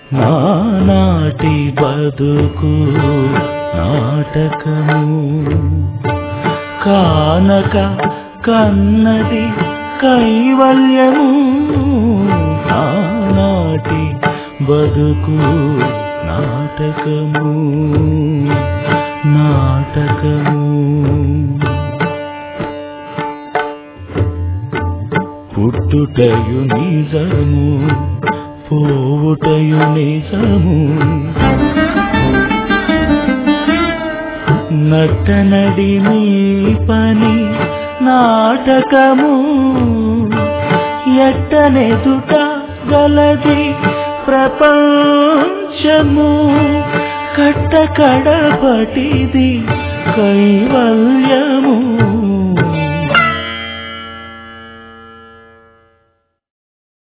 నానాటి బతుకు నాటకము కానక కన్నది కైవల్యము నానాటి బతుకు నాటకము నాటకము పుట్టుటయు నిజము పోవుటయు నిజము నట్టనడి నీ పని నాటకము ఎట్టనెదుట గలది ప్రపంచము కట్టకడపటిది కైవల్యము